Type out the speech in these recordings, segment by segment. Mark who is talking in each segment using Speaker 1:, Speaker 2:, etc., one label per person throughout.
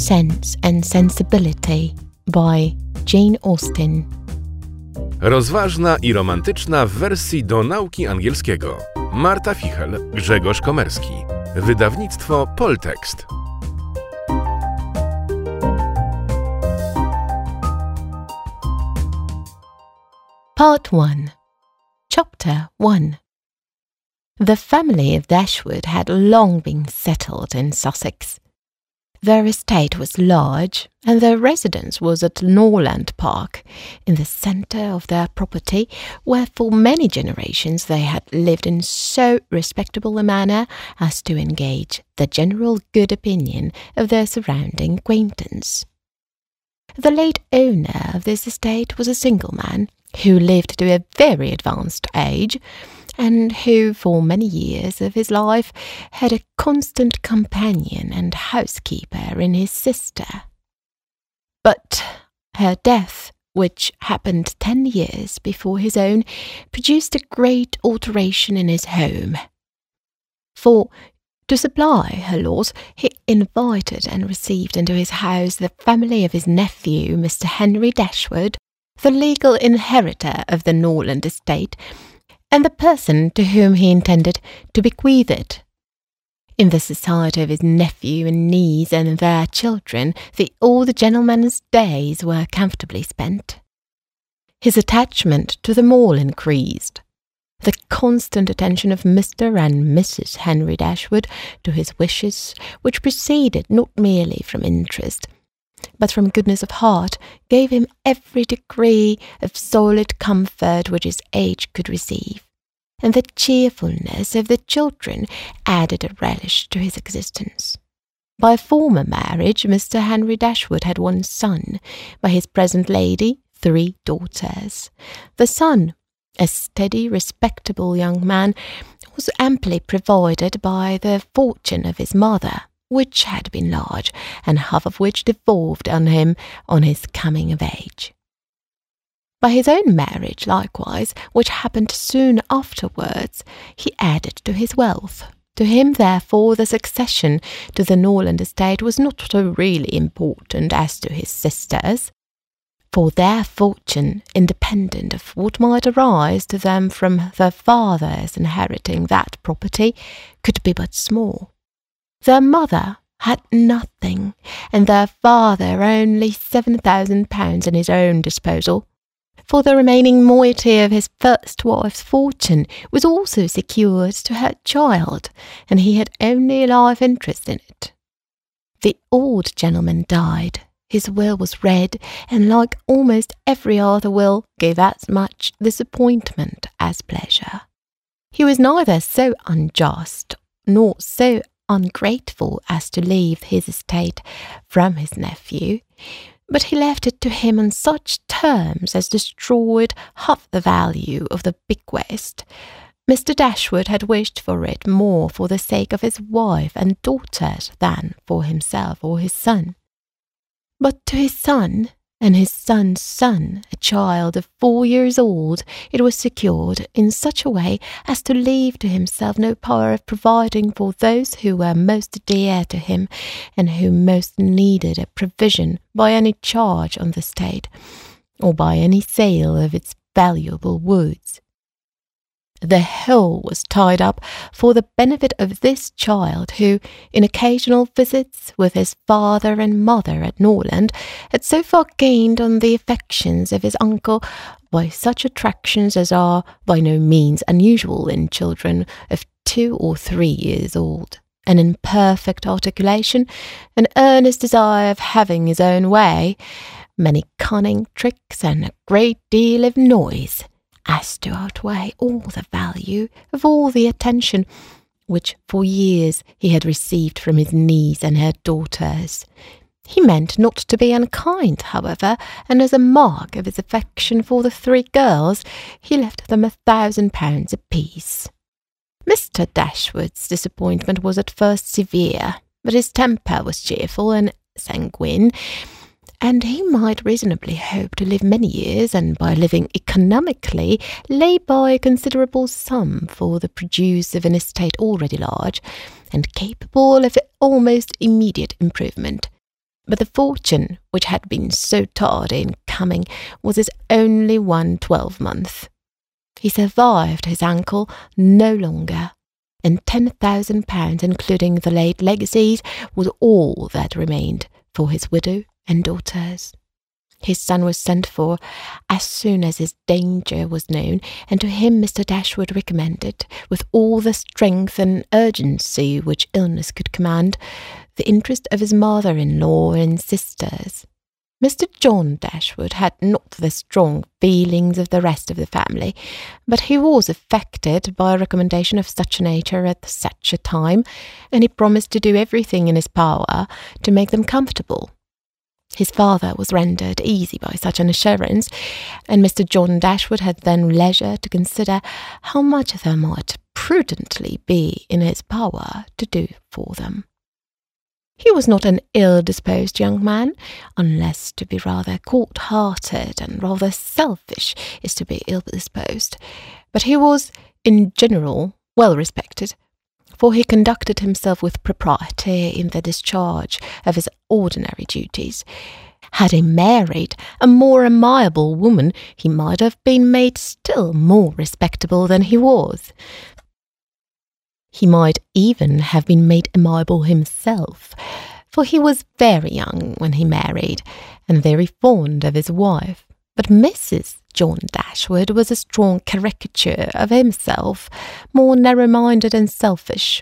Speaker 1: Sense and Sensibility by Jane Austen.
Speaker 2: Rozważna i romantyczna w wersji do nauki angielskiego. Marta Fichel, Grzegorz Komerski. Wydawnictwo Poltekst.
Speaker 1: Part 1. Chapter 1. The family of Dashwood had long been settled in Sussex. Their estate was large, and their residence was at Norland Park, in the centre of their property, where for many generations they had lived in so respectable a manner as to engage the general good opinion of their surrounding acquaintance. The late owner of this estate was a single man, who lived to a very advanced age, and who for many years of his life had a constant companion and housekeeper in his sister. But her death, which happened 10 years before his own, produced a great alteration in his home. For, to supply her loss, he invited and received into his house the family of his nephew, Mr. Henry Dashwood, the legal inheritor of the Norland estate, and the person to whom he intended to bequeath it. In the society of his nephew and niece and their children, the old gentleman's days were comfortably spent. His attachment to them all increased. The constant attention of Mr. and Mrs. Henry Dashwood to his wishes, which proceeded not merely from interest, but from goodness of heart, gave him every degree of solid comfort which his age could receive, and the cheerfulness of the children added a relish to his existence. By a former marriage, Mr. Henry Dashwood had one son, by his present lady 3 daughters. The son, a steady, respectable young man, was amply provided by the fortune of his mother, which had been large, and half of which devolved on him on his coming of age. By his own marriage, likewise, which happened soon afterwards, he added to his wealth. To him, therefore, the succession to the Norland estate was not so really important as to his sisters, for their fortune, independent of what might arise to them from their fathers inheriting that property, could be but small. Their mother had nothing, and their father only £7,000 in his own disposal, for the remaining moiety of his first wife's fortune was also secured to her child, and he had only a life interest in it. The old gentleman died. His will was read, and like almost every other will, gave as much disappointment as pleasure. He was neither so unjust nor so ungrateful as to leave his estate from his nephew, but he left it to him on such terms as destroyed half the value of the bequest. Mr. Dashwood had wished for it more for the sake of his wife and daughters than for himself or his son. But to his son and his son's son, a child of 4 years old, it was secured in such a way as to leave to himself no power of providing for those who were most dear to him, and who most needed a provision by any charge on the estate, or by any sale of its valuable woods. The whole was tied up for the benefit of this child, who, in occasional visits with his father and mother at Norland, had so far gained on the affections of his uncle by such attractions as are by no means unusual in children of 2 or 3 years old, an imperfect articulation, an earnest desire of having his own way, many cunning tricks, and a great deal of noise, as to outweigh all the value of all the attention which for years he had received from his niece and her daughters. He meant not to be unkind, however, and as a mark of his affection for the 3 girls, he left them £1,000 apiece. Mr. Dashwood's disappointment was at first severe, but his temper was cheerful and sanguine, and he might reasonably hope to live many years, and by living economically lay by a considerable sum for the produce of an estate already large, and capable of almost immediate improvement. But the fortune, which had been so tardy in coming, was his only 1/12-month. He survived his uncle no longer, and £10,000, including the late legacies, was all that remained for his widow and daughters. His son was sent for as soon as his danger was known, and to him Mr. Dashwood recommended, with all the strength and urgency which illness could command, the interest of his mother-in-law and sisters. Mr. John Dashwood had not the strong feelings of the rest of the family, but he was affected by a recommendation of such a nature at such a time, and he promised to do everything in his power to make them comfortable. His father was rendered easy by such an assurance, and Mr. John Dashwood had then leisure to consider how much there might prudently be in his power to do for them. He was not an ill-disposed young man, unless to be rather cold-hearted and rather selfish is to be ill-disposed, but he was, in general, well respected, for he conducted himself with propriety in the discharge of his ordinary duties. Had he married a more amiable woman, he might have been made still more respectable than he was. He might even have been made amiable himself, for he was very young when he married, and very fond of his wife. But Mrs. John Dashwood was a strong caricature of himself, more narrow-minded and selfish.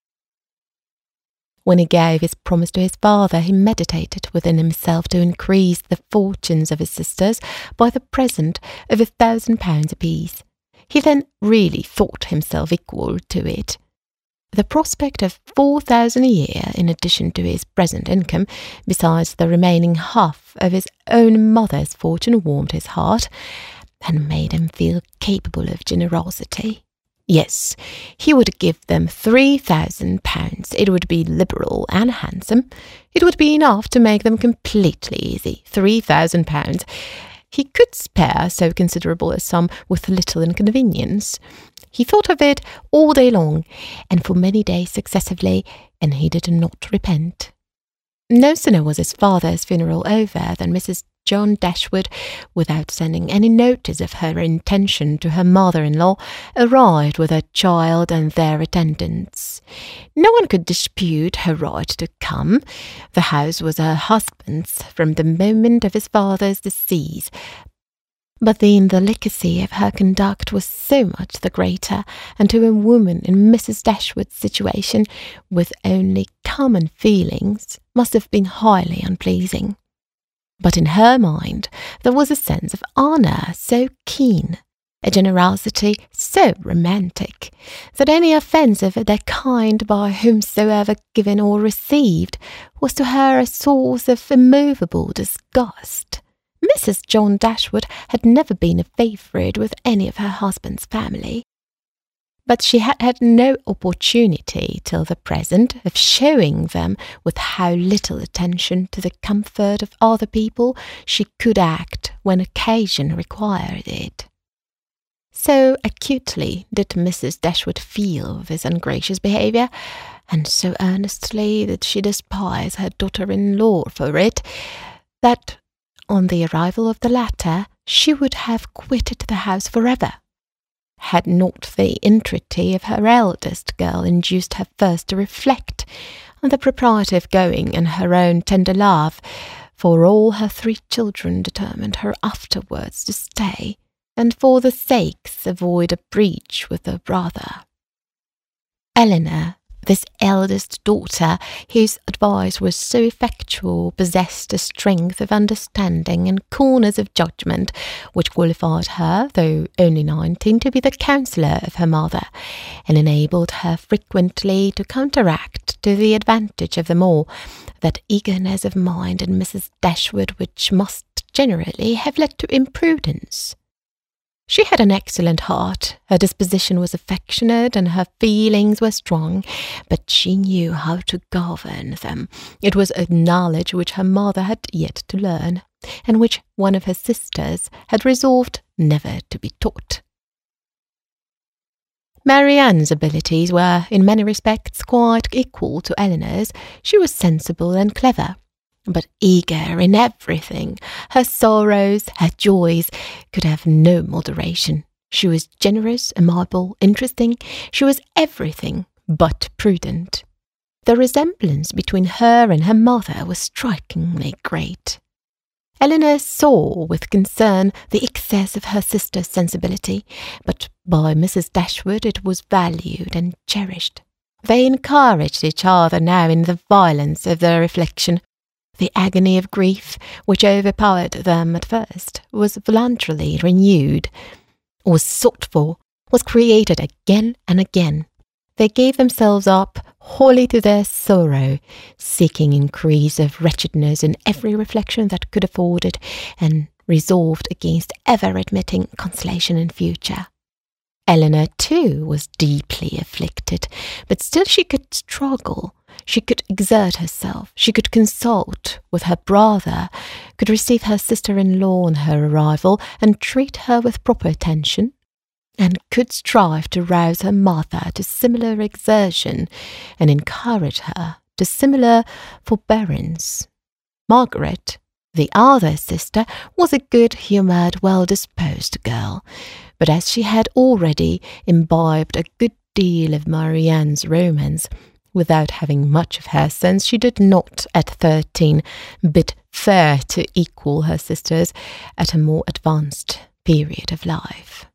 Speaker 1: When he gave his promise to his father, he meditated within himself to increase the fortunes of his sisters by the present of £1,000 apiece. He then really thought himself equal to it. The prospect of £4,000 a year, in addition to his present income, besides the remaining half of his own mother's fortune, warmed his heart, and made him feel capable of generosity. Yes, he would give them £3,000. It would be liberal and handsome. It would be enough to make them completely easy. £3,000. He could spare so considerable a sum with little inconvenience. He thought of it all day long, and for many days successively, and he did not repent. No sooner was his father's funeral over than Mrs. John Dashwood, without sending any notice of her intention to her mother-in-law, arrived with her child and their attendants. No one could dispute her right to come. The house was her husband's from the moment of his father's decease, but the indelicacy of her conduct was so much the greater, and to a woman in Mrs. Dashwood's situation, with only common feelings, must have been highly unpleasing. But in her mind there was a sense of honour so keen, a generosity so romantic, that any offence of that kind by whomsoever given or received was to her a source of immovable disgust. Mrs. John Dashwood had never been a favourite with any of her husband's family, but she had had no opportunity till the present of showing them with how little attention to the comfort of other people she could act when occasion required it. So acutely did Mrs. Dashwood feel this ungracious behaviour, and so earnestly did she despise her daughter-in-law for it, that on the arrival of the latter she would have quitted the house forever, had not the entreaty of her eldest girl induced her first to reflect on the propriety of going in her own tender love, for all her 3 children determined her afterwards to stay, and for the sakes avoid a breach with her brother. Eleanor, this eldest daughter, whose advice was so effectual, possessed a strength of understanding and coolness of judgment which qualified her, though only 19, to be the counsellor of her mother, and enabled her frequently to counteract, to the advantage of them all, that eagerness of mind in Mrs. Dashwood which must generally have led to imprudence. She had an excellent heart, her disposition was affectionate, and her feelings were strong, but she knew how to govern them. It was a knowledge which her mother had yet to learn, and which one of her sisters had resolved never to be taught. Marianne's abilities were, in many respects, quite equal to Eleanor's. She was sensible and clever. but eager in everything. Her sorrows, her joys could have no moderation. She was generous, amiable, interesting. She was everything but prudent. The resemblance between her and her mother was strikingly great. Elinor saw with concern the excess of her sister's sensibility, but by Mrs. Dashwood it was valued and cherished. They encouraged each other now in the violence of their affliction. The agony of grief, which overpowered them at first, was voluntarily renewed, was sought for, was created again and again. They gave themselves up wholly to their sorrow, seeking increase of wretchedness in every reflection that could afford it, and resolved against ever admitting consolation in future. Elinor, too, was deeply afflicted, but still she could struggle. She could exert herself, she could consult with her brother, could receive her sister-in-law on her arrival and treat her with proper attention, and could strive to rouse her mother to similar exertion and encourage her to similar forbearance. Margaret, the other sister, was a good-humoured, well-disposed girl, but as she had already imbibed a good deal of Marianne's romance, without having much of her sense, she did not, at 13, bid fair to equal her sisters at a more advanced period of life.